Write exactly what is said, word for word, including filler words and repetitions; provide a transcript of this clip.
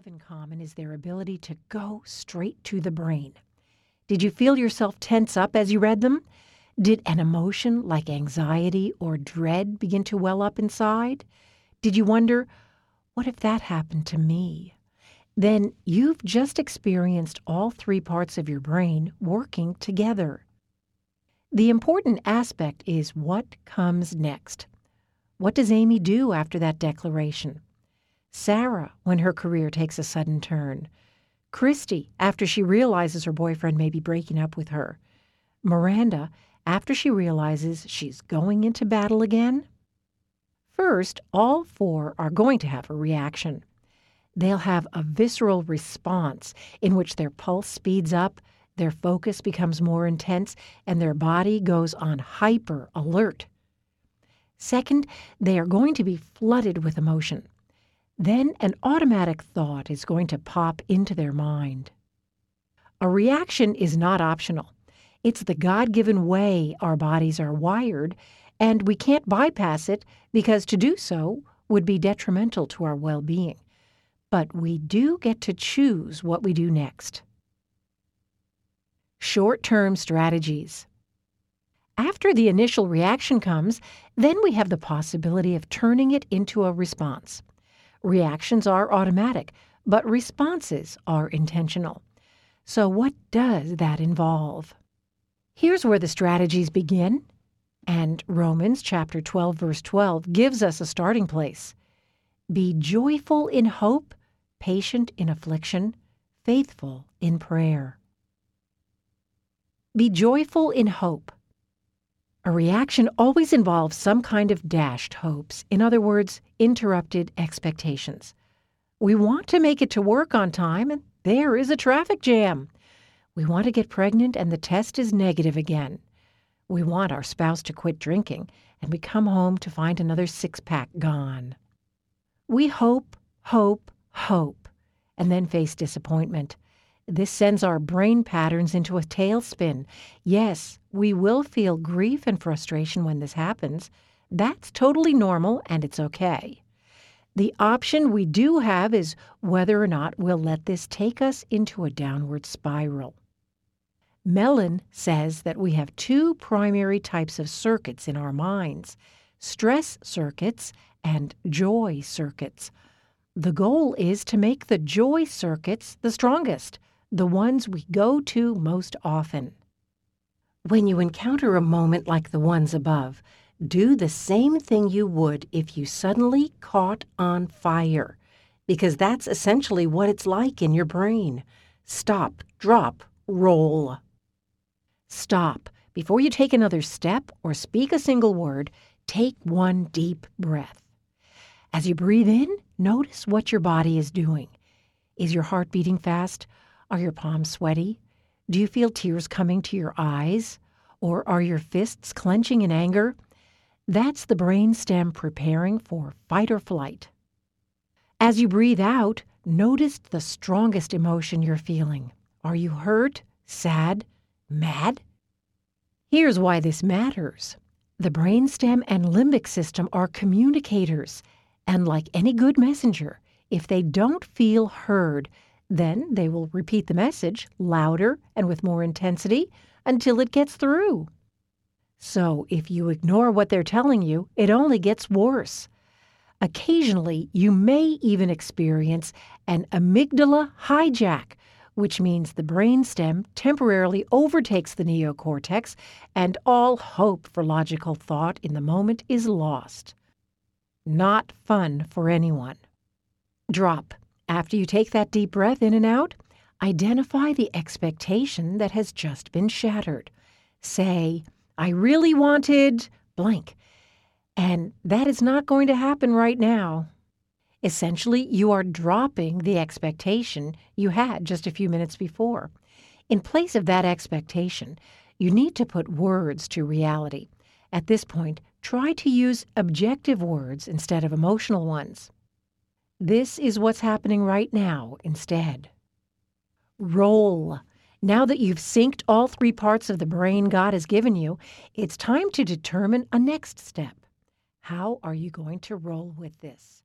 have in common is their ability to go straight to the brain. Did you feel yourself tense up as you read them? Did an emotion like anxiety or dread begin to well up inside? Did you wonder, what if that happened to me? Then you've just experienced all three parts of your brain working together. The important aspect is what comes next. What does Amy do after that declaration? Sarah, when her career takes a sudden turn. Christy, after she realizes her boyfriend may be breaking up with her. Miranda, after she realizes she's going into battle again. First, all four are going to have a reaction. They'll have a visceral response in which their pulse speeds up, their focus becomes more intense, and their body goes on hyper alert. Second, they are going to be flooded with emotion. Then an automatic thought is going to pop into their mind. A reaction is not optional. It's the God-given way our bodies are wired, and we can't bypass it because to do so would be detrimental to our well-being. But we do get to choose what we do next. Short-term strategies. After the initial reaction comes, then we have the possibility of turning it into a response. Reactions are automatic, but responses are intentional. So what does that involve? Here's where the strategies begin, and Romans chapter twelve, verse twelve gives us a starting place. Be joyful in hope, patient in affliction, faithful in prayer. Be joyful in hope. A reaction always involves some kind of dashed hopes, in other words, interrupted expectations. We want to make it to work on time, and there is a traffic jam. We want to get pregnant, and the test is negative again. We want our spouse to quit drinking, and we come home to find another six-pack gone. We hope, hope, hope, and then face disappointment. This sends our brain patterns into a tailspin. Yes, we will feel grief and frustration when this happens. That's totally normal, and it's okay. The option we do have is whether or not we'll let this take us into a downward spiral. Mellon says that we have two primary types of circuits in our minds, stress circuits and joy circuits. The goal is to make the joy circuits the strongest, the ones we go to most often. When you encounter a moment like the ones above, do the same thing you would if you suddenly caught on fire, because that's essentially what it's like in your brain. Stop, drop, roll. Stop. Before you take another step or speak a single word, take one deep breath. As you breathe in, notice what your body is doing. Is your heart beating fast? Are your palms sweaty? Do you feel tears coming to your eyes? Or are your fists clenching in anger? That's the brainstem preparing for fight or flight. As you breathe out, notice the strongest emotion you're feeling. Are you hurt, sad, mad? Here's why this matters. The brainstem and limbic system are communicators, and like any good messenger, if they don't feel heard, then they will repeat the message louder and with more intensity until it gets through. So if you ignore what they're telling you, it only gets worse. Occasionally, you may even experience an amygdala hijack, which means the brainstem temporarily overtakes the neocortex and all hope for logical thought in the moment is lost. Not fun for anyone. Drop. After you take that deep breath in and out, identify the expectation that has just been shattered. Say, I really wanted blank, and that is not going to happen right now. Essentially, you are dropping the expectation you had just a few minutes before. In place of that expectation, you need to put words to reality. At this point, try to use objective words instead of emotional ones. This is what's happening right now instead. Roll. Now that you've synced all three parts of the brain God has given you, it's time to determine a next step. How are you going to roll with this?